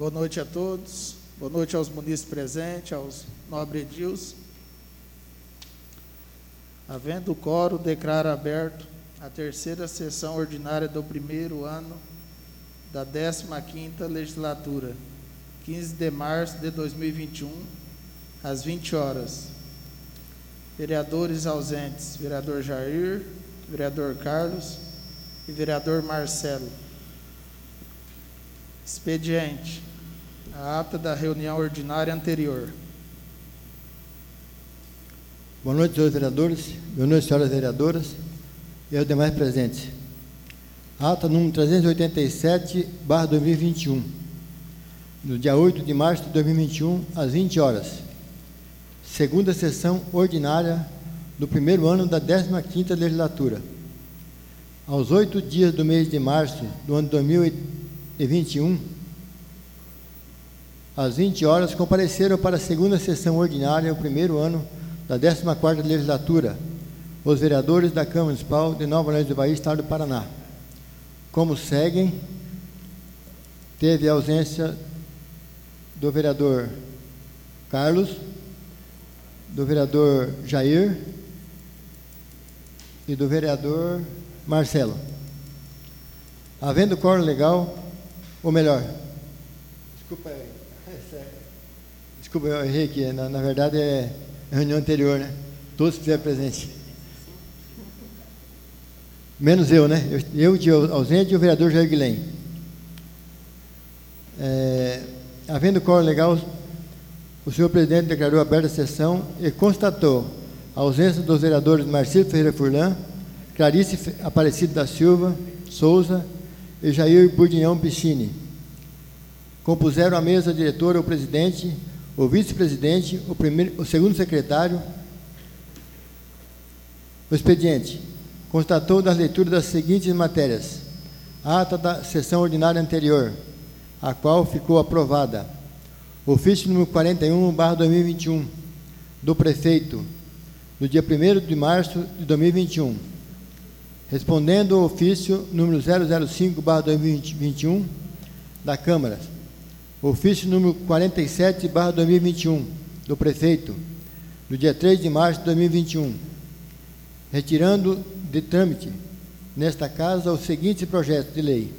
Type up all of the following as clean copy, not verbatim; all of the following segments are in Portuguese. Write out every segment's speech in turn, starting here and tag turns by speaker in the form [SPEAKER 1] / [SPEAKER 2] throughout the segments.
[SPEAKER 1] Boa noite a todos, boa noite aos munícipes presentes, aos nobres edils. Havendo o quórum, declaro aberto a terceira sessão ordinária do primeiro ano da 15ª legislatura, 15 de março de 2021, às 20 horas. Vereadores ausentes: vereador Jair, vereador Carlos e vereador Marcelo. Expediente: a ata da reunião ordinária anterior.
[SPEAKER 2] Boa noite, senhores vereadores, boa noite, senhoras vereadoras e aos demais presentes. Ata número 387/2021, no dia 8 de março de 2021, às 20 horas. Segunda sessão ordinária do primeiro ano da 15ª legislatura. Aos 8 dias do mês de março do ano 2021, às 20 horas, compareceram para a segunda sessão ordinária, o primeiro ano da 14ª legislatura, os vereadores da Câmara Municipal de Nova Orleans do Bahia, Estado do Paraná. Como seguem: teve a ausência do vereador Carlos, do vereador Jair e do vereador Marcelo. Havendo quórum legal, ou melhor, desculpa, eu errei aqui, na verdade é reunião anterior, né? Todos estiveram presentes. Menos eu, né? Eu de ausente e o vereador Jair Guilhem. Havendo quórum legal, o senhor presidente declarou aberta a sessão e constatou a ausência dos vereadores Marcelo Ferreira Furlan, Clarice Aparecida da Silva Souza e Jair Burdinhão Piccini. Compuseram a mesa diretora o presidente, o vice-presidente, o segundo secretário. O expediente constatou das leituras das seguintes matérias: a ata da sessão ordinária anterior, a qual ficou aprovada. Ofício número 41/2021, do prefeito, no dia 1º de março de 2021. Respondendo ao ofício número 005/2021, da Câmara. Ofício número 47/2021, do prefeito, no dia 3 de março de 2021. Retirando de trâmite, nesta casa, o seguinte projeto de lei: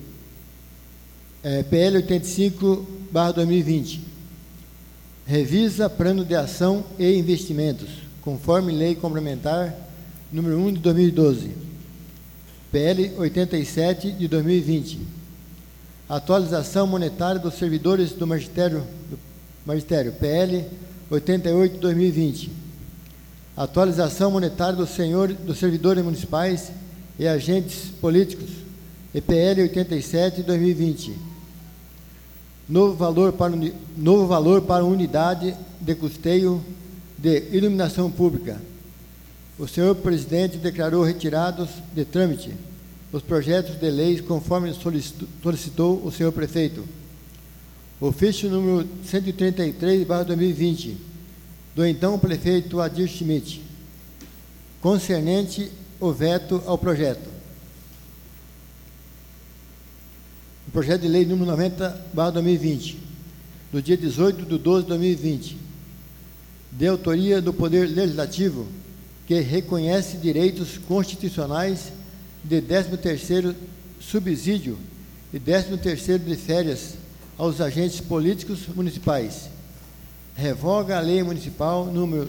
[SPEAKER 2] PL 85/2020, revisa plano de ação e investimentos, conforme lei complementar número 1 de 2012. PL 87 de 2020, atualização monetária dos servidores do magistério, PL 88 de 2020, atualização monetária dos servidores municipais e agentes políticos, PL 87 de 2020, novo valor para unidade de custeio de iluminação pública. O senhor presidente declarou retirados de trâmite os projetos de leis conforme solicitou o senhor prefeito. Ofício número 133/2020, do então prefeito Adir Schmidt, concernente o veto ao projeto. O projeto de lei número 90/2020, do dia 18 de 12 de 2020, de autoria do Poder Legislativo, que reconhece direitos constitucionais de 13º subsídio e 13º de férias aos agentes políticos municipais. Revoga a Lei Municipal número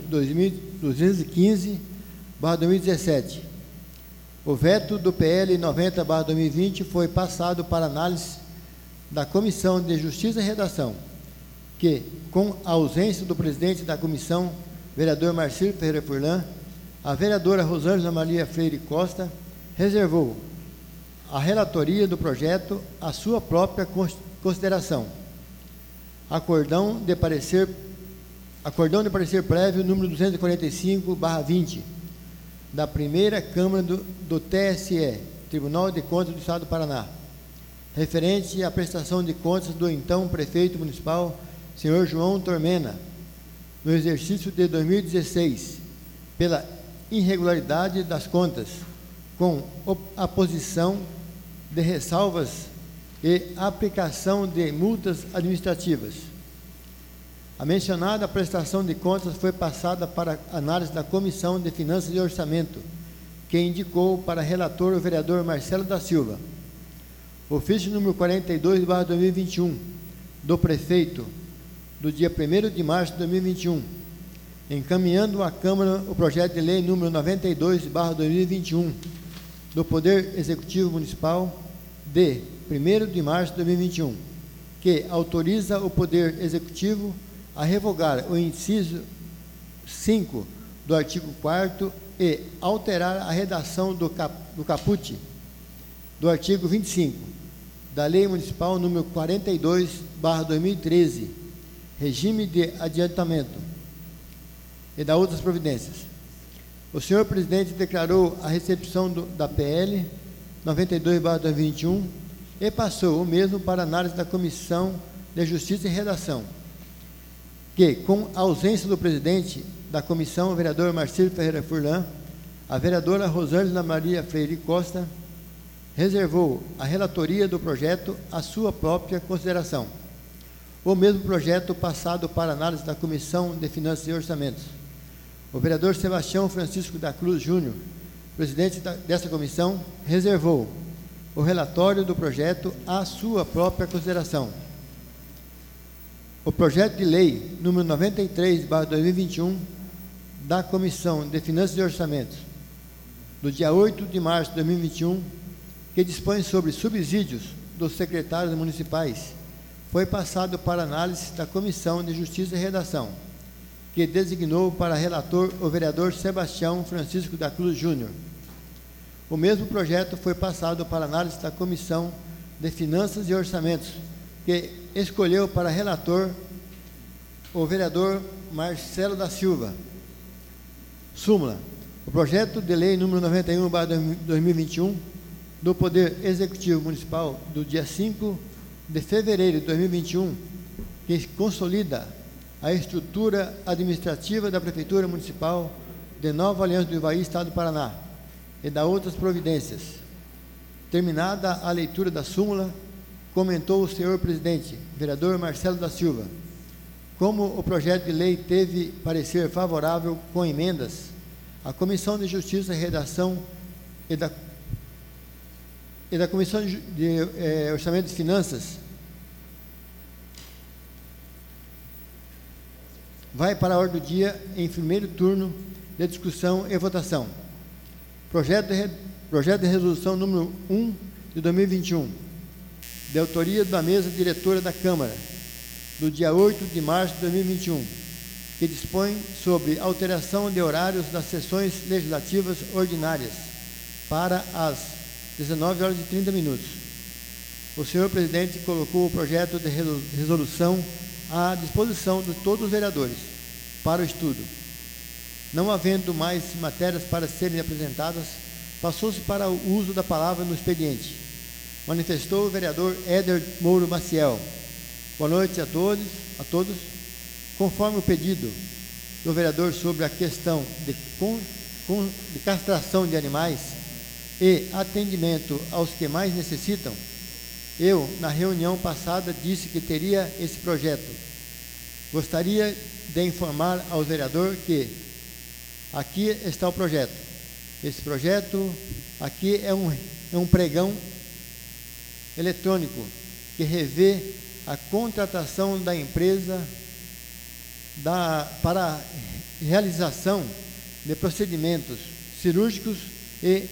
[SPEAKER 2] 2215/2017. O veto do PL 90/2020 foi passado para análise da Comissão de Justiça e Redação, que, com a ausência do presidente da comissão, vereador Marcelo Ferreira Furlan, a vereadora Rosângela Maria Freire Costa reservou a relatoria do projeto à sua própria consideração. Acordão de parecer prévio número 245/20, da primeira Câmara do TSE, Tribunal de Contas do Estado do Paraná, referente à prestação de contas do então prefeito municipal, senhor João Tormena, no exercício de 2016, pela irregularidade das contas, com a posição de ressalvas e aplicação de multas administrativas. A mencionada prestação de contas foi passada para análise da Comissão de Finanças e Orçamento, que indicou para relator o vereador Marcelo da Silva. Ofício número 42/2021, do prefeito, do dia 1º de março de 2021, encaminhando à Câmara o projeto de lei número 92/2021, do Poder Executivo Municipal, de 1º de março de 2021, que autoriza o Poder Executivo a revogar o inciso 5 do artigo 4º e alterar a redação do caput do artigo 25 da Lei Municipal número 42/2013, regime de adiantamento, e da outras providências. O senhor presidente declarou a recepção da PL 92/2021 e passou o mesmo para análise da Comissão de Justiça e Redação, que, com a ausência do presidente da comissão, o vereador Marcílio Ferreira Furlan, a vereadora Rosângela Maria Freire Costa reservou a relatoria do projeto à sua própria consideração. O mesmo projeto passado para análise da Comissão de Finanças e Orçamentos. O vereador Sebastião Francisco da Cruz Júnior, presidente dessa comissão, reservou o relatório do projeto à sua própria consideração. O projeto de lei número 93/2021 da Comissão de Finanças e Orçamentos, do dia 8 de março de 2021, que dispõe sobre subsídios dos secretários municipais, foi passado para análise da Comissão de Justiça e Redação, que designou para relator o vereador Sebastião Francisco da Cruz Júnior. O mesmo projeto foi passado para análise da Comissão de Finanças e Orçamentos, que escolheu para relator o vereador Marcelo da Silva. Súmula. O projeto de lei número 91/2021 do Poder Executivo Municipal, do dia 5 de fevereiro de 2021, que consolida a estrutura administrativa da Prefeitura Municipal de Nova Aliança do Ivaí, Estado do Paraná, e da outras providências. Terminada a leitura da súmula, comentou o senhor presidente, vereador Marcelo da Silva: como o projeto de lei teve parecer favorável com emendas, a Comissão de Justiça e Redação e da Comissão de Orçamento e Finanças vai para a ordem do dia em primeiro turno de discussão e votação. Projeto de resolução número 1 de 2021, de autoria da mesa diretora da Câmara, do dia 8 de março de 2021, que dispõe sobre alteração de horários das sessões legislativas ordinárias para as 19h30. O senhor presidente colocou o projeto de resolução à disposição de todos os vereadores para o estudo. Não havendo mais matérias para serem apresentadas, passou-se para o uso da palavra no expediente. Manifestou o vereador Éder Mouro Maciel. Boa noite a todos. Conforme o pedido do vereador sobre a questão de castração de animais e atendimento aos que mais necessitam, eu, na reunião passada, disse que teria esse projeto. Gostaria de informar ao vereador que aqui está o projeto. Esse projeto aqui é um pregão eletrônico que revê a contratação da empresa para a realização de procedimentos cirúrgicos e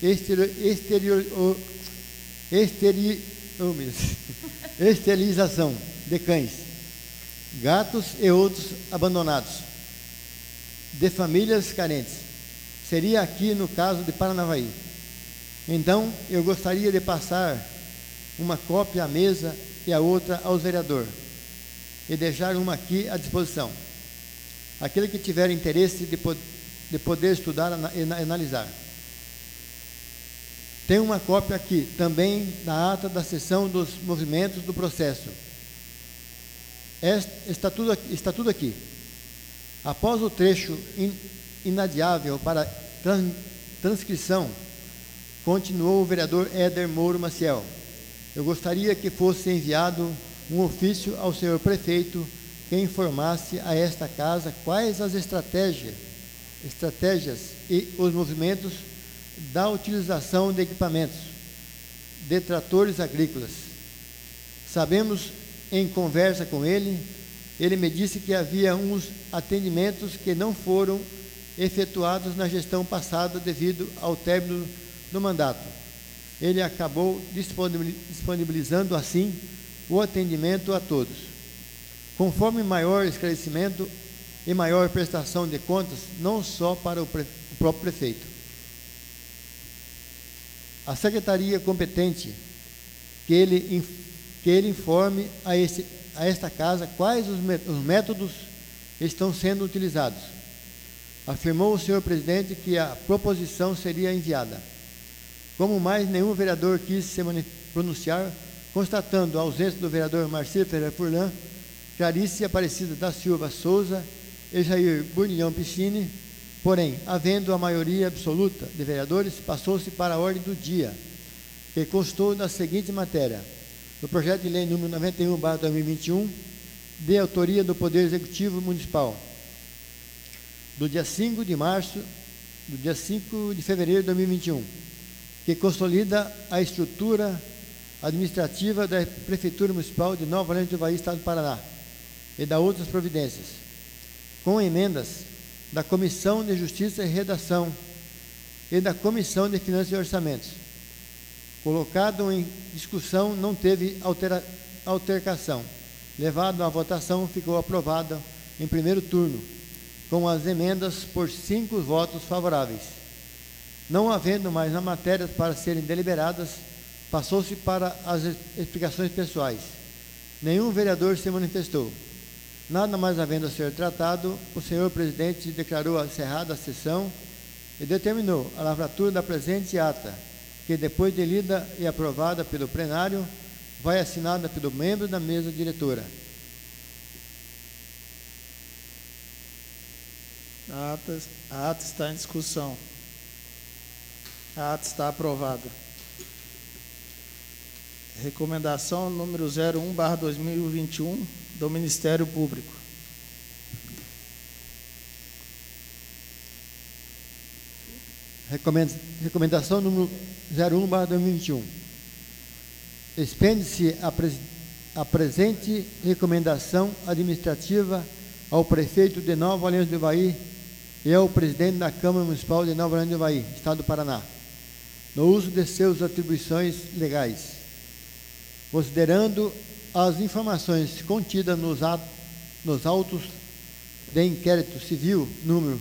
[SPEAKER 2] esterilização de cães, gatos e outros abandonados, de famílias carentes. Seria aqui no caso de Paranavaí. Então, eu gostaria de passar uma cópia à mesa e a outra aos vereadores, e deixar uma aqui à disposição. Aquele que tiver interesse de poder estudar e analisar. Tem uma cópia aqui, também da ata da sessão dos movimentos do processo. Está tudo aqui. Após o trecho inadiável para transcrição, continuou o vereador Éder Mouro Maciel. eu gostaria que fosse enviado um ofício ao senhor prefeito que informasse a esta casa quais as estratégias e os movimentos da utilização de equipamentos de tratores agrícolas. Sabemos, em conversa com ele me disse que havia uns atendimentos que não foram efetuados na gestão passada devido ao término do mandato. Ele acabou disponibilizando assim o atendimento a todos. Conforme maior esclarecimento e maior prestação de contas, não só para o próprio prefeito. A secretaria competente que ele informe a esta casa quais os métodos estão sendo utilizados. Afirmou o senhor presidente que a proposição seria enviada. Como mais nenhum vereador quis se pronunciar, constatando a ausência do vereador Marcílio Ferreira Furlan, Clarice Aparecida da Silva Souza e Jair Burnilhão Piscine, porém, havendo a maioria absoluta de vereadores, passou-se para a ordem do dia, que constou da seguinte matéria: do projeto de lei número 91/2021, de autoria do Poder Executivo Municipal, do dia 5 de fevereiro de 2021, que consolida a estrutura administrativa da Prefeitura Municipal de Nova Orleans do Ivaí, Estado do Paraná, e da outras providências, com emendas da Comissão de Justiça e Redação e da Comissão de Finanças e Orçamentos. Colocado em discussão, não teve altercação. Levado à votação, ficou aprovada em primeiro turno, com as emendas por 5 votos favoráveis. Não havendo mais na matéria para serem deliberadas, passou-se para as explicações pessoais. Nenhum vereador se manifestou. Nada mais havendo a ser tratado, o senhor presidente declarou encerrada a sessão e determinou a lavratura da presente ata, que depois de lida e aprovada pelo plenário, vai assinada pelo membro da mesa diretora.
[SPEAKER 1] A ata está em discussão. A ata está aprovada. Recomendação número 01/2021 do Ministério Público.
[SPEAKER 2] Recomendação número 01/2021. Expende-se a presente recomendação administrativa ao prefeito de Nova Orleans do Ivaí e ao presidente da Câmara Municipal de Nova Orleans do Ivaí, Estado do Paraná, no uso de suas atribuições legais, considerando as informações contidas nos autos de inquérito civil número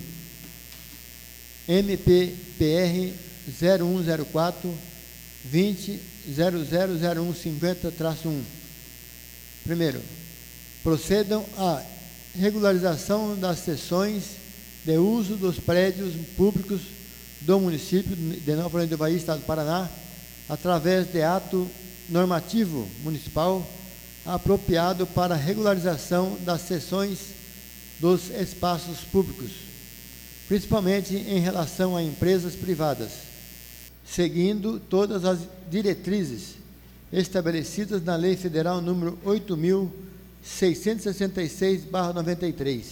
[SPEAKER 2] MPPR 0104 20 000150-1. Primeiro, procedam à regularização das cessões de uso dos prédios públicos do município de Nova Orleans do Ivaí, Estado do Paraná, através de ato normativo municipal apropriado para a regularização das cessões dos espaços públicos, principalmente em relação a empresas privadas, seguindo todas as diretrizes estabelecidas na Lei Federal número 8.666/93.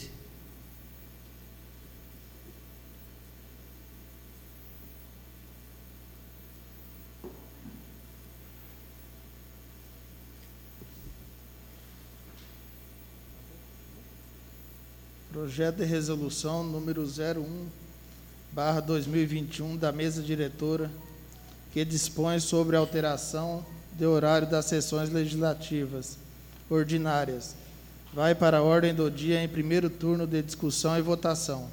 [SPEAKER 1] Projeto de resolução número 01/2021 da mesa diretora, que dispõe sobre a alteração de horário das sessões legislativas ordinárias. Vai para a ordem do dia em primeiro turno de discussão e votação.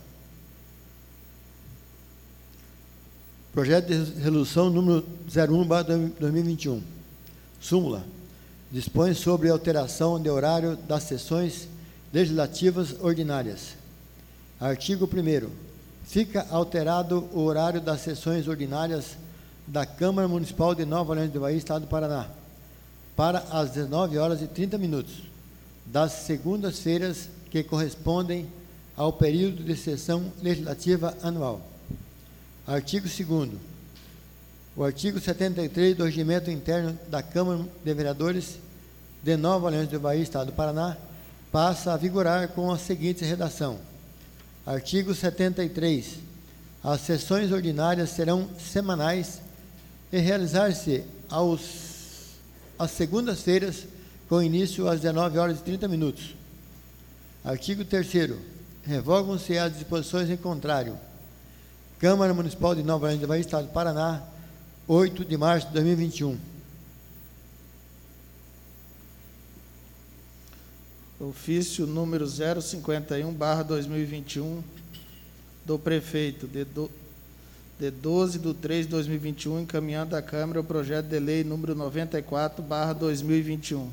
[SPEAKER 2] Projeto de resolução número 01/2021. Súmula. Dispõe sobre a alteração de horário das sessões legislativas ordinárias. Artigo 1º. Fica alterado o horário das sessões ordinárias da Câmara Municipal de Nova Orleans do Ivaí, Estado do Paraná, para as 19h30, das segundas-feiras que correspondem ao período de sessão legislativa anual. Artigo 2º. O artigo 73 do Regimento Interno da Câmara de Vereadores de Nova Aliança do Ivaí, Estado do Paraná, passa a vigorar com a seguinte redação. Artigo 73. As sessões ordinárias serão semanais e realizar-se às segundas-feiras, com início às 19h30. Artigo 3º. Revogam-se as disposições em contrário. Câmara Municipal de Nova Aliança do Ivaí, Estado do Paraná, 8 de março de 2021.
[SPEAKER 1] Ofício número 051/2021 do prefeito, de 12/3/2021, encaminhando à Câmara o projeto de lei número 94/2021.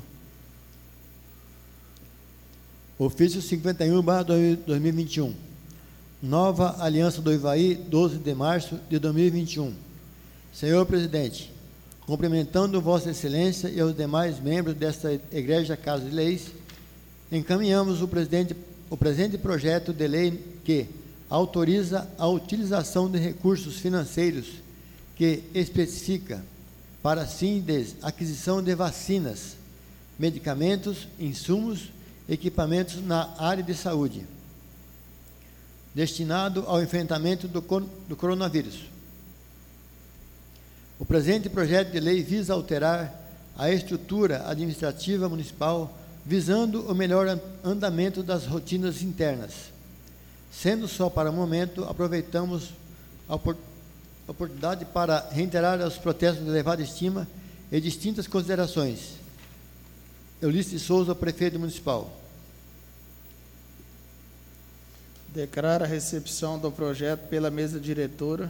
[SPEAKER 2] Ofício 51/2021. Nova Aliança do Ivaí, 12 de março de 2021. Senhor Presidente, cumprimentando Vossa Excelência e os demais membros desta Egrégia Casa de Leis, encaminhamos o presente projeto de lei que autoriza a utilização de recursos financeiros que especifica para fins de aquisição de vacinas, medicamentos, insumos, equipamentos na área de saúde, destinado ao enfrentamento do coronavírus. O presente projeto de lei visa alterar a estrutura administrativa municipal, visando o melhor andamento das rotinas internas. Sendo só para o momento, aproveitamos a oportunidade para reiterar os protestos de elevada estima e distintas considerações. Eulice Souza, prefeito municipal.
[SPEAKER 1] Declara a recepção do projeto pela mesa diretora.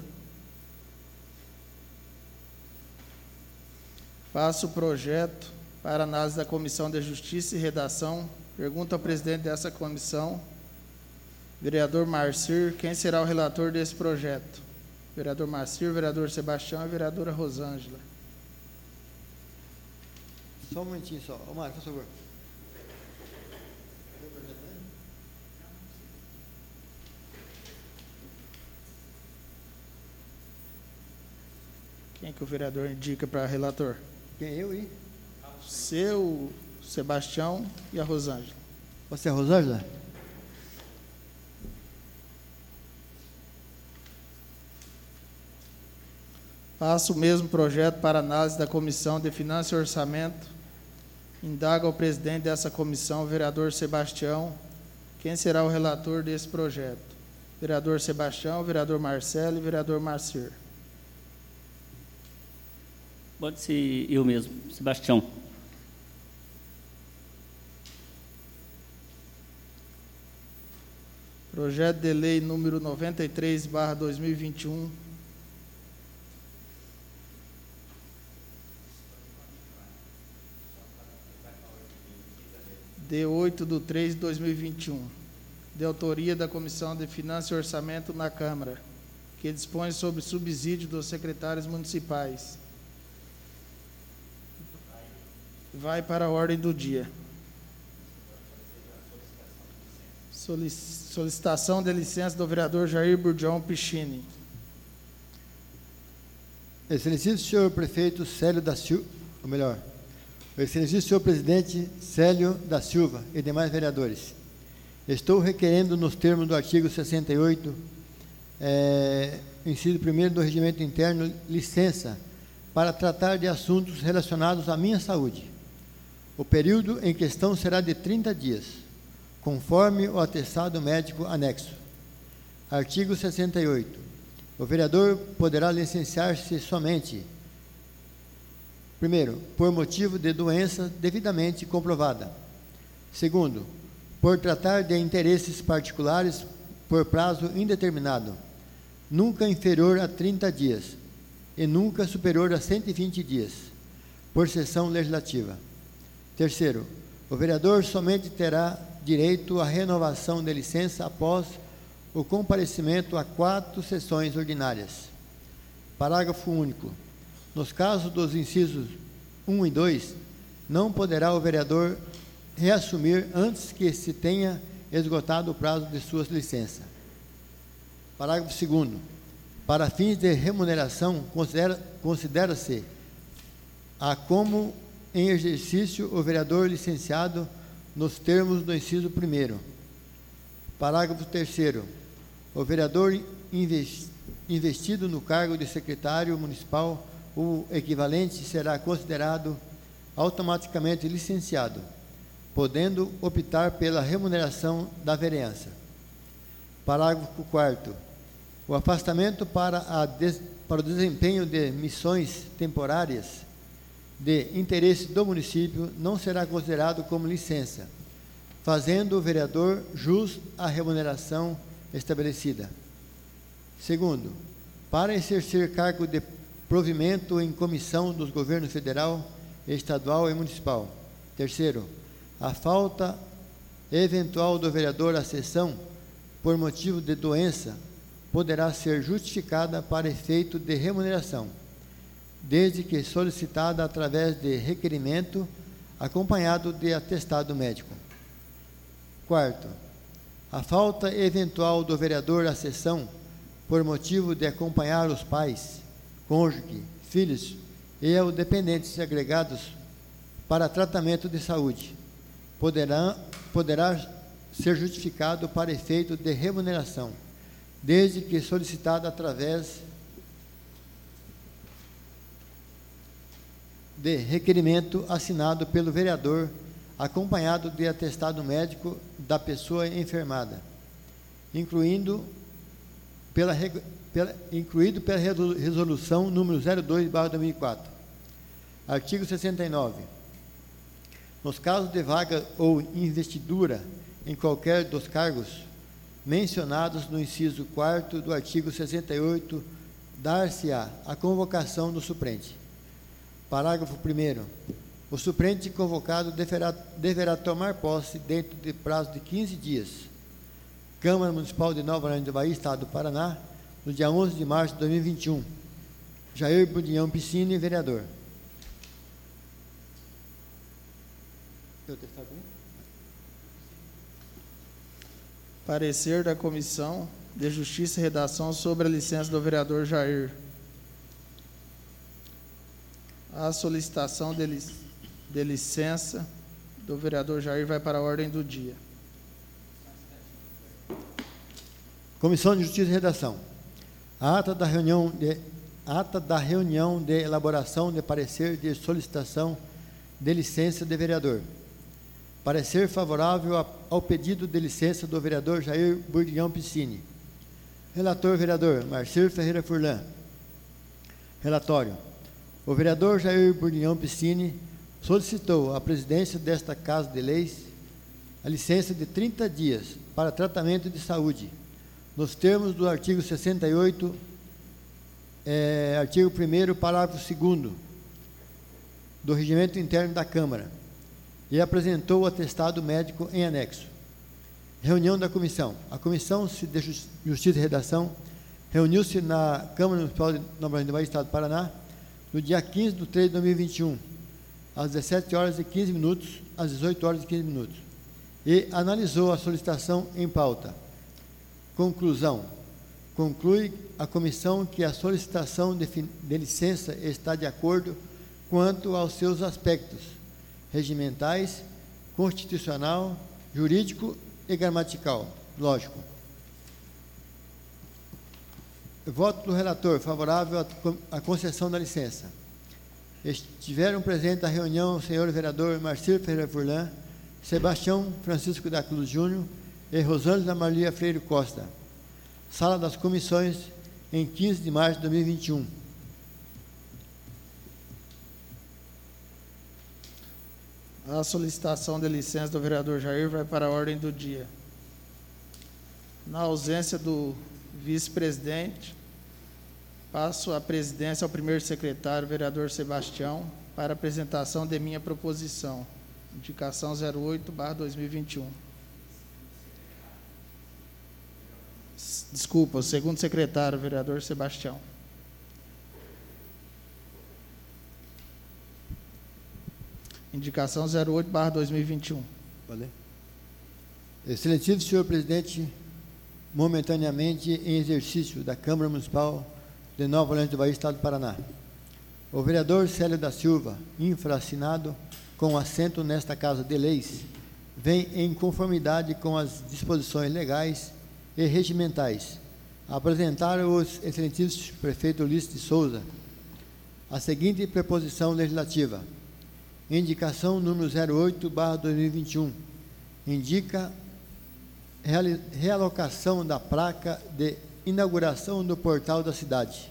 [SPEAKER 1] Passo o projeto para análise da Comissão de Justiça e Redação. Pergunta ao presidente dessa comissão, vereador Marcir, quem será o relator desse projeto? Vereador Marcir, vereador Sebastião e vereadora Rosângela.
[SPEAKER 2] Só um momentinho só. Ô, Mário, por favor.
[SPEAKER 1] Quem que o vereador indica para relator?
[SPEAKER 2] Quem, eu e?
[SPEAKER 1] Seu, Sebastião e a Rosângela.
[SPEAKER 2] Você é a Rosângela?
[SPEAKER 1] Passo o mesmo projeto para análise da Comissão de Finanças e Orçamento. Indaga ao presidente dessa comissão, vereador Sebastião, quem será o relator desse projeto? Vereador Sebastião, vereador Marcelo e vereador Marcir.
[SPEAKER 3] Pode ser eu mesmo, Sebastião.
[SPEAKER 1] Projeto de lei número 93/2021. De 8/3/2021. De autoria da Comissão de Finanças e Orçamento na Câmara, que dispõe sobre subsídio dos secretários municipais. Vai para a ordem do dia. Solicitação de licença do vereador Jair Burdião Pichini.
[SPEAKER 2] Excelentíssimo senhor prefeito Célio da Silva, ou melhor, excelentíssimo senhor presidente Célio da Silva e demais vereadores, estou requerendo nos termos do artigo 68, inciso 1º do Regimento Interno, licença para tratar de assuntos relacionados à minha saúde. O período em questão será de 30 dias, conforme o atestado médico anexo. Artigo 68. O vereador poderá licenciar-se somente, primeiro, por motivo de doença devidamente comprovada. Segundo, por tratar de interesses particulares por prazo indeterminado, nunca inferior a 30 dias e nunca superior a 120 dias, por sessão legislativa. Terceiro, o vereador somente terá direito à renovação de licença após o comparecimento a 4 sessões ordinárias. Parágrafo único. Nos casos dos incisos 1 e 2, não poderá o vereador reassumir antes que se tenha esgotado o prazo de sua licença. Parágrafo 2º. Para fins de remuneração, considera-se a como em exercício o vereador licenciado nos termos do inciso 1º. Parágrafo 3º. O vereador investido no cargo de secretário municipal ou equivalente será considerado automaticamente licenciado, podendo optar pela remuneração da vereança. Parágrafo 4º. O afastamento para o desempenho de missões temporárias de interesse do município não será considerado como licença, fazendo o vereador jus à remuneração estabelecida. Segundo, para exercer cargo de provimento em comissão dos governos federal, estadual e municipal. Terceiro, a falta eventual do vereador à sessão por motivo de doença poderá ser justificada para efeito de remuneração, desde que solicitada através de requerimento acompanhado de atestado médico. Quarto, a falta eventual do vereador à sessão por motivo de acompanhar os pais, cônjuge, filhos e os dependentes agregados para tratamento de saúde, poderá ser justificado para efeito de remuneração, desde que solicitada através de requerimento assinado pelo vereador, acompanhado de atestado médico da pessoa enfermada, incluído pela resolução número 02/2004. Artigo 69. Nos casos de vaga ou investidura em qualquer dos cargos mencionados no inciso 4º do artigo 68, dar-se-á a convocação do suplente. Parágrafo 1º. O suplente convocado deverá tomar posse dentro de prazo de 15 dias. Câmara Municipal de Nova Orleans do Bahia, Estado do Paraná, no dia 11 de março de 2021. Jair Budinhão Piscini, vereador.
[SPEAKER 1] Parecer da Comissão de Justiça e Redação sobre a licença do vereador Jair. A solicitação de licença do vereador Jair vai para a ordem do dia.
[SPEAKER 2] Comissão de Justiça e Redação. A ata da reunião de elaboração de parecer de solicitação de licença de vereador. Parecer favorável ao pedido de licença do vereador Jair Budinhão Piscini. Relator, vereador Marcílio Ferreira Furlan. Relatório. O vereador Jair Budinhão Piscini solicitou à presidência desta Casa de Leis a licença de 30 dias para tratamento de saúde, nos termos do artigo 68, artigo 1º, parágrafo 2º do Regimento Interno da Câmara, e apresentou o atestado médico em anexo. Reunião da Comissão. A Comissão de Justiça e Redação reuniu-se na Câmara Municipal de Nova Orleans do Bahia, Estado do Paraná, no dia 15 de 3 de 2021, às 17 horas e 15 minutos, às 18 horas e 15 minutos, e analisou a solicitação em pauta. Conclusão. Conclui a comissão que a solicitação de licença está de acordo quanto aos seus aspectos regimentais, constitucional, jurídico e gramatical. Lógico. Voto do relator favorável à concessão da licença. Estiveram presentes na reunião o senhor vereador Marcílio Ferreira Furlan, Sebastião Francisco da Cruz Júnior e Rosângela Maria Freire Costa. Sala das Comissões, em 15 de março de 2021.
[SPEAKER 1] A solicitação de licença do vereador Jair vai para a ordem do dia. Na ausência do vice-presidente, passo a presidência ao primeiro secretário, vereador Sebastião, para apresentação de minha proposição. Indicação 08/2021. Desculpa, o segundo secretário, vereador Sebastião. Indicação 08/2021.
[SPEAKER 2] Valeu. Excelentíssimo senhor presidente, momentaneamente em exercício da Câmara Municipal de Nova Orleans do Bahia, Estado do Paraná. O vereador Célio da Silva, infraassinado com assento nesta Casa de Leis, vem em conformidade com as disposições legais e regimentais apresentar aos excelentíssimos prefeito Ulisses de Souza a seguinte preposição legislativa. Indicação número 08/2021. Indica realocação da placa de inauguração do portal da cidade.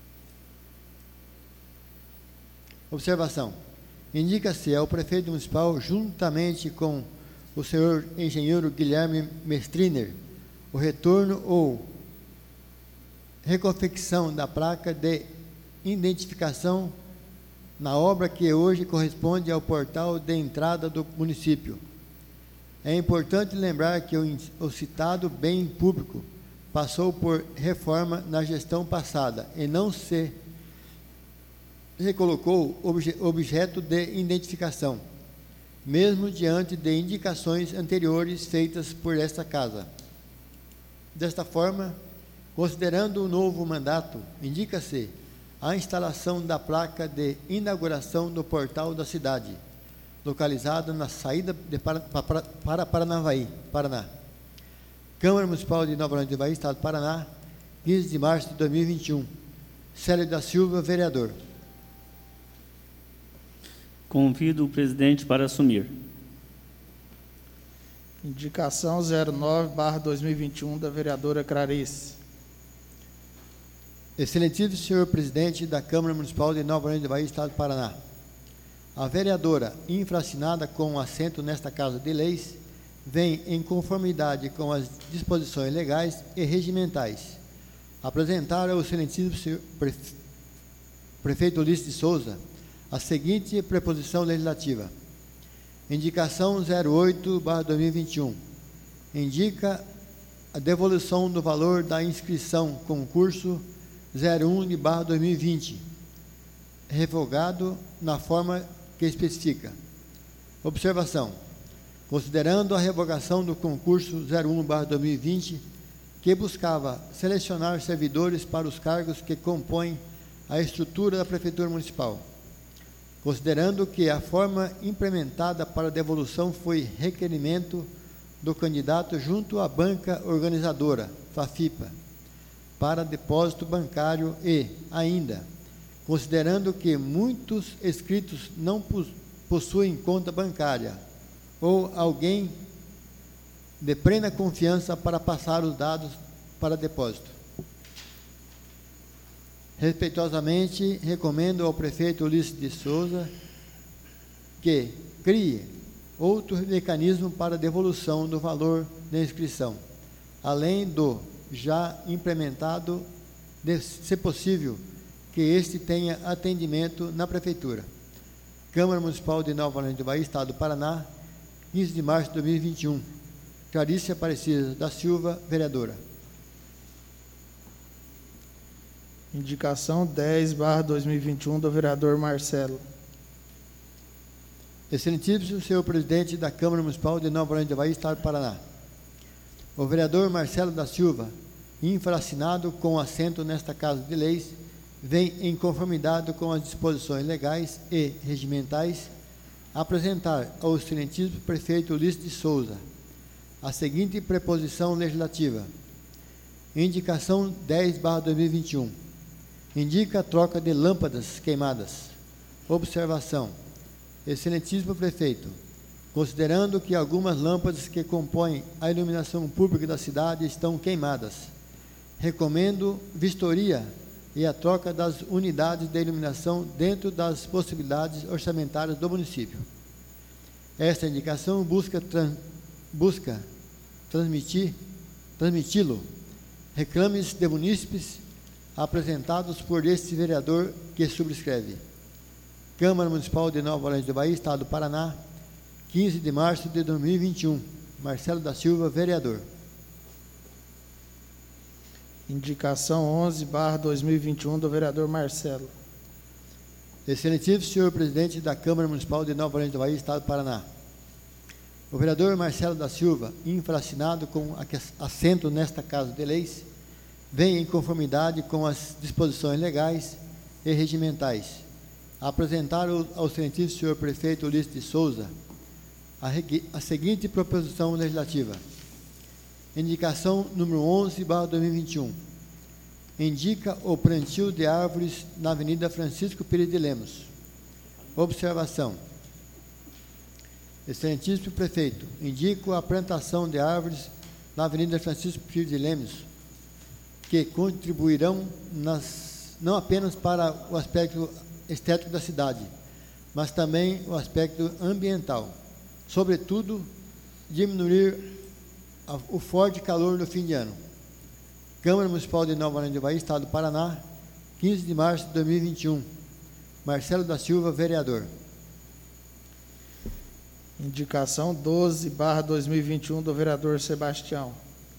[SPEAKER 2] Observação. Indica-se ao prefeito municipal, juntamente com o senhor engenheiro Guilherme Mestriner, o retorno ou reconfecção da placa de identificação na obra que hoje corresponde ao portal de entrada do município. É importante lembrar que o citado bem público passou por reforma na gestão passada e não se recolocou objeto de identificação, mesmo diante de indicações anteriores feitas por esta Casa. Desta forma, considerando o novo mandato, indica-se a instalação da placa de inauguração do portal da cidade, localizada na saída para Paranavaí, Paraná. Câmara Municipal de Nova Orleans do Ivaí, Estado do Paraná, 15 de março de 2021. Célio da Silva, vereador.
[SPEAKER 3] Convido o presidente para assumir.
[SPEAKER 1] Indicação 09/2021 da vereadora Clarice.
[SPEAKER 2] Excelentíssimo senhor presidente da Câmara Municipal de Nova Orleans do Ivaí, Estado do Paraná. A vereadora, infraassinada com assento nesta Casa de Leis, vem em conformidade com as disposições legais e regimentais apresentar ao excelentíssimo senhor prefeito Ulisses de Souza a seguinte preposição legislativa. Indicação 08/2021. Indica a devolução do valor da inscrição concurso 01/2020, revogado na forma que especifica. Observação. Considerando a revogação do concurso 01/2020, que buscava selecionar servidores para os cargos que compõem a estrutura da Prefeitura Municipal, considerando que a forma implementada para a devolução foi requerimento do candidato junto à banca organizadora, FAFIPA, para depósito bancário e, ainda, considerando que muitos inscritos não possuem conta bancária ou alguém de plena confiança para passar os dados para depósito. Respeitosamente, recomendo ao prefeito Ulisses de Souza que crie outro mecanismo para devolução do valor da inscrição, além do já implementado, se possível, que este tenha atendimento na Prefeitura. Câmara Municipal de Nova Orleans do Ivaí, Estado do Paraná, 15 de março de 2021. Clarice Aparecida da Silva, vereadora.
[SPEAKER 1] Indicação 10/2021 do vereador Marcelo.
[SPEAKER 2] Excelentíssimo senhor presidente da Câmara Municipal de Nova Orleans do Ivaí, Estado do Paraná. O vereador Marcelo da Silva, infraassinado com assento nesta Casa de Leis, vem em conformidade com as disposições legais e regimentais apresentar ao excelentíssimo prefeito Ulisses de Souza a seguinte preposição legislativa. Indicação 10/2021. Indica a troca de lâmpadas queimadas. Observação. Excelentíssimo prefeito, considerando que algumas lâmpadas que compõem a iluminação pública da cidade estão queimadas, recomendo vistoria e a troca das unidades de iluminação dentro das possibilidades orçamentárias do município. Esta indicação busca transmiti-lo reclames de munícipes apresentados por este vereador que subscreve. Câmara Municipal de Nova Orleans do Ivaí, Estado do Paraná, 15 de março de 2021. Marcelo da Silva, vereador.
[SPEAKER 1] Indicação 11/2021 do vereador Marcelo.
[SPEAKER 2] Excelentíssimo senhor presidente da Câmara Municipal de Nova Orleans do Ivaí, Estado do Paraná. O vereador Marcelo da Silva, infraassinado com assento nesta Casa de Leis, vem em conformidade com as disposições legais e regimentais apresentar ao excelentíssimo senhor prefeito Ulisses de Souza a seguinte proposição legislativa. Indicação número 11/2021. Indica o plantio de árvores na Avenida Francisco Pires de Lemos. Observação. Excelentíssimo prefeito, indico a plantação de árvores na Avenida Francisco Pires de Lemos, que contribuirão não apenas para o aspecto estético da cidade, mas também o aspecto ambiental. Sobretudo, diminuir o forte calor no fim de ano. Câmara Municipal de Nova Orleans do Havaí, Estado do Paraná, 15 de março de 2021. Marcelo da Silva, vereador.
[SPEAKER 1] Indicação 12/2021 do vereador Sebastião.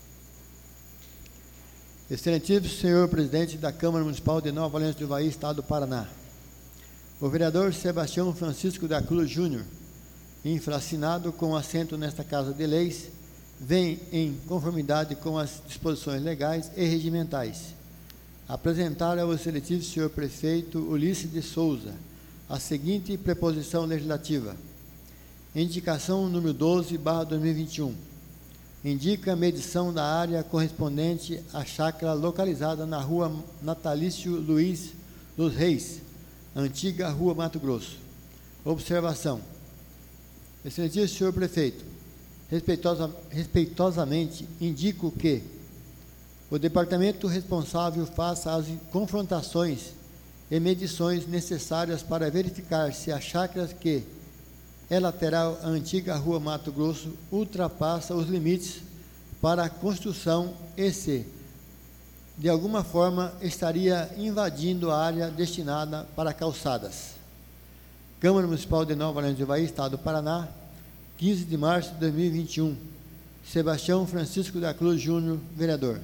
[SPEAKER 2] Excelentíssimo senhor presidente da Câmara Municipal de Nova Orleans do Havaí, Estado do Paraná. O vereador Sebastião Francisco da Cruz Júnior, infracinado com assento nesta Casa de Leis, vem em conformidade com as disposições legais e regimentais apresentar ao excelentíssimo senhor prefeito Ulisses de Souza a seguinte preposição legislativa. Indicação número 12/2021. Indica a medição da área correspondente à chácara localizada na rua Natalício Luiz dos Reis, antiga Rua Mato Grosso. Observação. Excelentíssimo senhor prefeito, respeitosamente indico que o departamento responsável faça as confrontações e medições necessárias para verificar se a chácara que é lateral à antiga Rua Mato Grosso ultrapassa os limites para a construção e se, de alguma forma, estaria invadindo a área destinada para calçadas. Câmara Municipal de Nova Orleans do Havaí, Estado do Paraná, 15 de março de 2021. Sebastião Francisco da Cruz Júnior, vereador.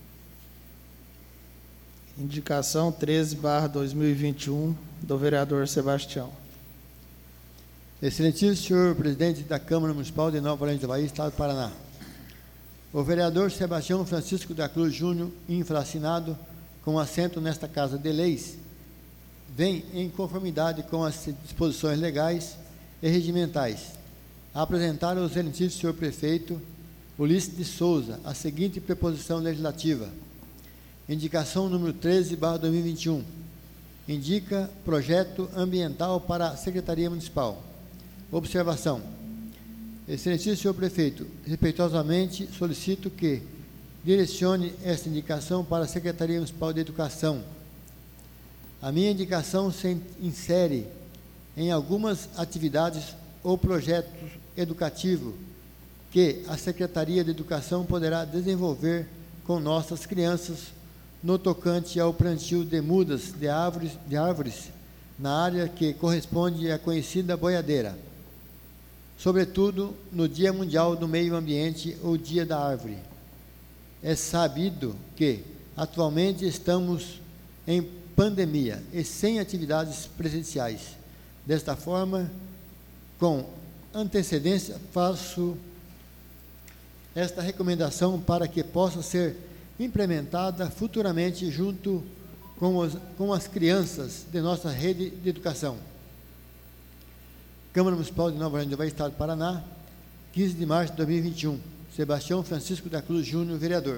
[SPEAKER 1] Indicação 13/2021 do vereador Sebastião.
[SPEAKER 2] Excelentíssimo senhor presidente da Câmara Municipal de Nova Orleans do Havaí, Estado do Paraná. O vereador Sebastião Francisco da Cruz Júnior, infracinado com assento nesta Casa de Leis, vem em conformidade com as disposições legais e regimentais apresentar ao excelentíssimo senhor prefeito Ulisses de Souza a seguinte preposição legislativa. Indicação número 13/2021. Indica projeto ambiental para a Secretaria Municipal. Observação. Excelentíssimo senhor prefeito, respeitosamente solicito que direcione esta indicação para a Secretaria Municipal de Educação. A minha indicação se insere em algumas atividades ou projetos educativos que a Secretaria de Educação poderá desenvolver com nossas crianças no tocante ao plantio de mudas de árvores na área que corresponde à conhecida boiadeira, sobretudo no Dia Mundial do Meio Ambiente ou Dia da Árvore. É sabido que atualmente estamos em pandemia e sem atividades presenciais. Desta forma, com antecedência, faço esta recomendação para que possa ser implementada futuramente junto com as crianças de nossa rede de educação. Câmara Municipal de Nova Orleans do Havaí, Estado do Paraná, 15 de março de 2021. Sebastião Francisco da Cruz Júnior, vereador.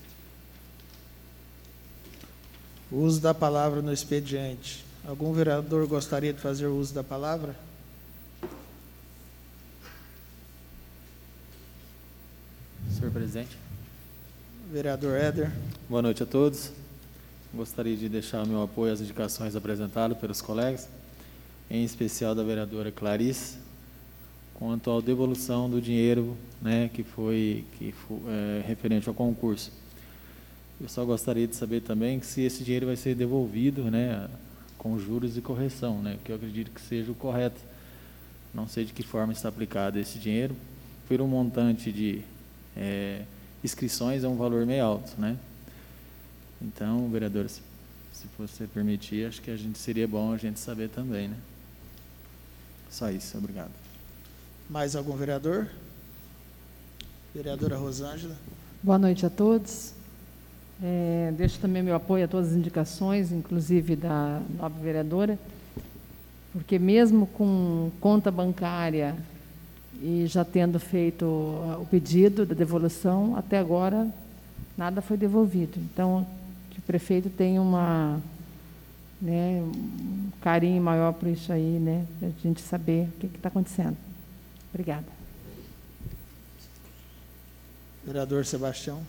[SPEAKER 1] Uso da palavra no expediente. Algum vereador gostaria de fazer uso da palavra?
[SPEAKER 4] Senhor presidente.
[SPEAKER 1] Vereador Éder.
[SPEAKER 4] Boa noite a todos. Gostaria de deixar meu apoio às indicações apresentadas pelos colegas, em especial da vereadora Clarice, quanto à devolução do dinheiro, né, que foi referente ao concurso. Eu só gostaria de saber também se esse dinheiro vai ser devolvido, né, com juros e correção, né, que eu acredito que seja o correto. Não sei de que forma está aplicado esse dinheiro. Por um montante de inscrições, é um valor meio alto, né? Então, vereador, se você permitir, acho que seria bom a gente saber também, né? Só isso, obrigado.
[SPEAKER 1] Mais algum vereador? Vereadora Rosângela.
[SPEAKER 5] Boa noite a todos. Deixo também meu apoio a todas as indicações, inclusive da nova vereadora. porque mesmo com conta bancária e já tendo feito o pedido da devolução, até agora nada foi devolvido. Então, que o prefeito tenha um carinho maior por isso aí, né, para a gente saber o que está acontecendo. Obrigada.
[SPEAKER 1] Vereador Sebastião.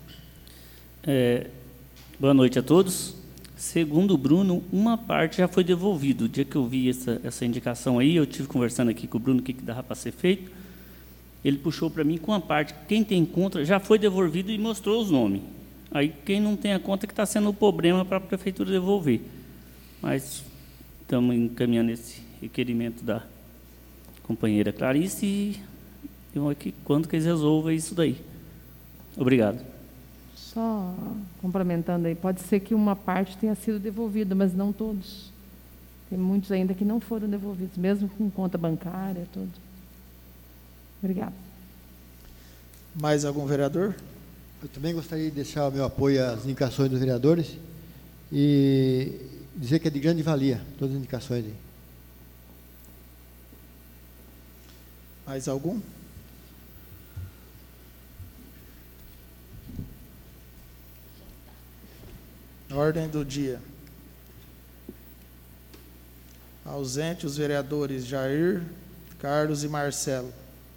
[SPEAKER 3] Boa noite a todos. Segundo o Bruno, uma parte já foi devolvida. O dia que eu vi essa indicação aí, eu tive conversando aqui com o Bruno o que dava para ser feito. Ele puxou para mim com uma parte, quem tem conta já foi devolvido e mostrou os nomes. Aí quem não tem a conta que está sendo o problema para a prefeitura devolver. Mas estamos encaminhando esse requerimento da companheira Clarice e vamos aqui quando que eles resolvam isso daí. Obrigado.
[SPEAKER 5] Só complementando aí, pode ser que uma parte tenha sido devolvida, mas não todos. Tem muitos ainda que não foram devolvidos, mesmo com conta bancária, tudo. Obrigada.
[SPEAKER 1] Mais algum vereador?
[SPEAKER 2] Eu também gostaria de deixar o meu apoio às indicações dos vereadores e dizer que é de grande valia, todas as indicações aí.
[SPEAKER 1] Mais algum? Ordem do dia. Ausente os vereadores Jair, Carlos e Marcelo.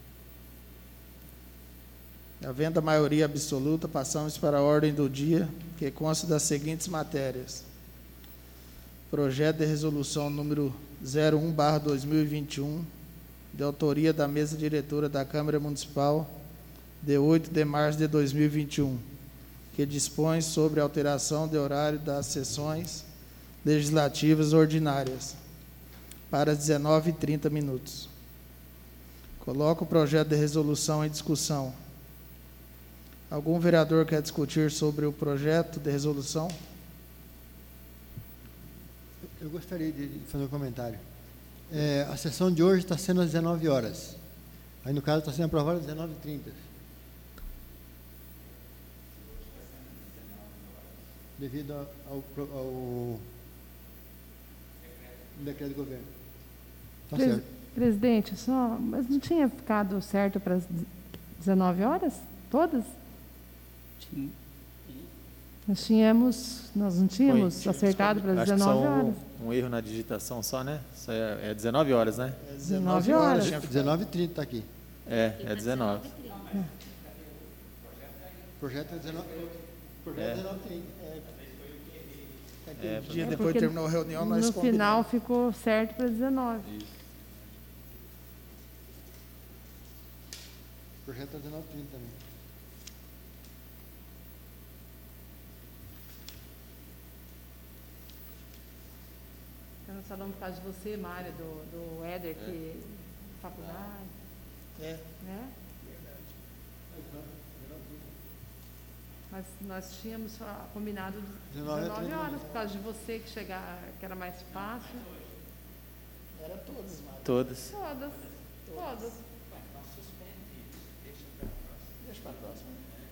[SPEAKER 1] Havendo a maioria absoluta, passamos para a ordem do dia, que consta das seguintes matérias. Projeto de resolução número 01/2021, de autoria da mesa diretora da Câmara Municipal, de 8 de março de 2021, que dispõe sobre a alteração de horário das sessões legislativas ordinárias para as 19h30. Coloco o projeto de resolução em discussão. Algum vereador quer discutir sobre o projeto de resolução?
[SPEAKER 2] Eu gostaria de fazer um comentário. A sessão de hoje está sendo às 19 horas. Aí, no caso, está sendo aprovada às 19h30. Devido ao decreto do governo. Está certo.
[SPEAKER 5] Presidente, mas não tinha ficado certo para as 19 horas? Todas? Nós não tínhamos acertado para as 19 horas.
[SPEAKER 4] Um erro na digitação só, né? Isso é 19 horas, né?
[SPEAKER 5] 19 horas.
[SPEAKER 2] 19h30 está aqui.
[SPEAKER 4] É 19.
[SPEAKER 2] O projeto é 19. Projeto é 19h30.
[SPEAKER 1] Aquele dia depois terminou a reunião, nós
[SPEAKER 5] no final ficou certo para 19.
[SPEAKER 2] Isso. O projeto é 19h30 também.
[SPEAKER 5] Está no salão por causa de você, Mário, do Éder, que faculdade. Né? Mas nós tínhamos combinado 19 horas, por causa de você que era mais fácil.
[SPEAKER 1] Era todas, Mário.
[SPEAKER 4] Todas.
[SPEAKER 5] Todas.
[SPEAKER 1] Deixa para a próxima.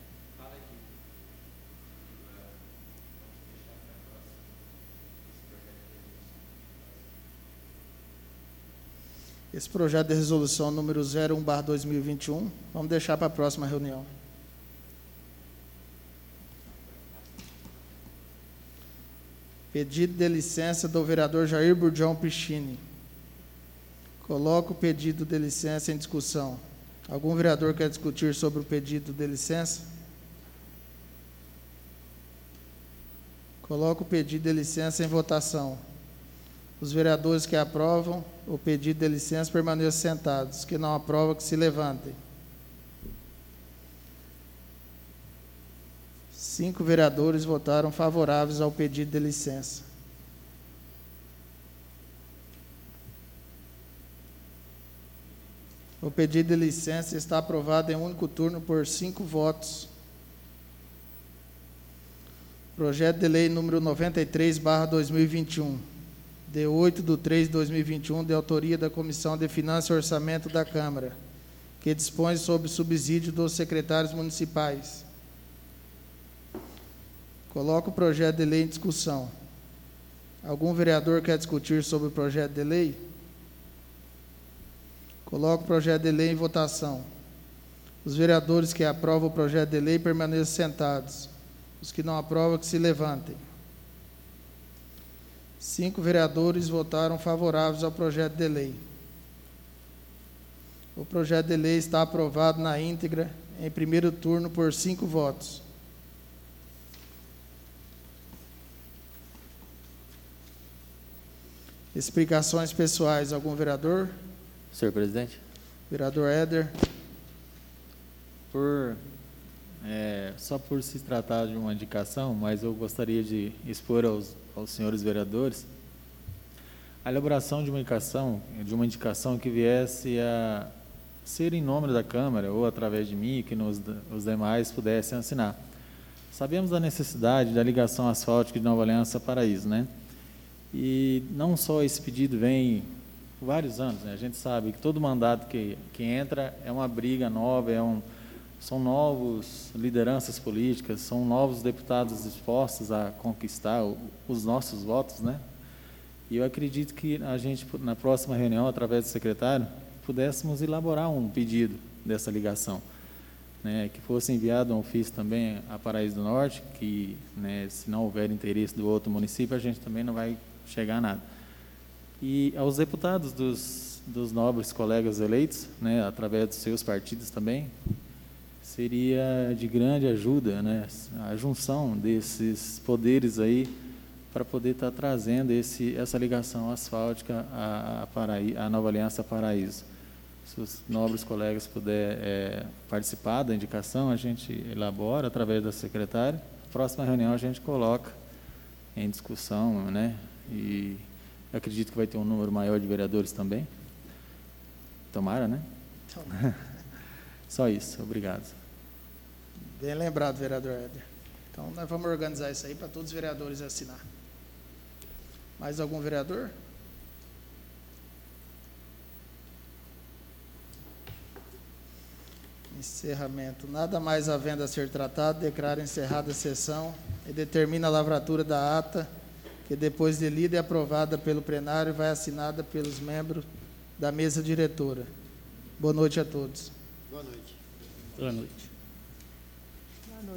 [SPEAKER 1] Esse projeto de resolução número 01/2021, vamos deixar para a próxima reunião. Pedido de licença do vereador Jair Burdião Pichini. Coloco o pedido de licença em discussão. Algum vereador quer discutir sobre o pedido de licença? Coloco o pedido de licença em votação. Os vereadores que aprovam o pedido de licença permaneçam sentados. Que não aprovam, que se levantem. 5 vereadores votaram favoráveis ao pedido de licença. O pedido de licença está aprovado em único turno por 5 votos. Projeto de lei número 93/2021, de 8/3/2021, de autoria da Comissão de Finanças e Orçamento da Câmara, que dispõe sobre subsídio dos secretários municipais. Coloco o projeto de lei em discussão. Algum vereador quer discutir sobre o projeto de lei? Coloco o projeto de lei em votação. Os vereadores que aprovam o projeto de lei permaneçam sentados. Os que não aprovam, que se levantem. 5 vereadores votaram favoráveis ao projeto de lei. O projeto de lei está aprovado na íntegra, em primeiro turno, por 5 votos. Explicações pessoais. Algum vereador?
[SPEAKER 4] Senhor presidente,
[SPEAKER 1] Vereador Éder.
[SPEAKER 4] só por se tratar de uma indicação, mas eu gostaria de expor aos senhores vereadores a elaboração de uma indicação que viesse a ser em nome da Câmara ou através de mim, que os demais pudessem assinar. Sabemos da necessidade da ligação asfáltica de Nova Aliança a Paraíso, né? E não só esse pedido vem por vários anos, né? A gente sabe que todo mandato que entra é uma briga nova, são novas lideranças políticas, são novos deputados dispostos a conquistar os nossos votos, né? E eu acredito que a gente, na próxima reunião, através do secretário, pudéssemos elaborar um pedido dessa ligação, né? Que fosse enviado um ofício também a Paraíso do Norte, que, né, se não houver interesse do outro município, a gente também não vai chegar a nada. E aos deputados dos nobres colegas eleitos, né, através dos seus partidos também, seria de grande ajuda, né, a junção desses poderes aí para poder estar trazendo essa ligação asfáltica à Nova Aliança Paraíso. Se os nobres colegas puderem participar da indicação, a gente elabora através da secretária. Na próxima reunião a gente coloca em discussão, né, e eu acredito que vai ter um número maior de vereadores também. Tomara, né? Só isso, obrigado.
[SPEAKER 1] Bem lembrado, vereador Éder. Então, nós vamos organizar isso aí para todos os vereadores assinar. Mais algum vereador? Encerramento. Nada mais havendo a ser tratado, declaro encerrada a sessão e determina a lavratura da ata, que depois de lida e aprovada pelo plenário, vai assinada pelos membros da mesa diretora. Boa noite a todos.
[SPEAKER 2] Boa noite.
[SPEAKER 3] Boa noite.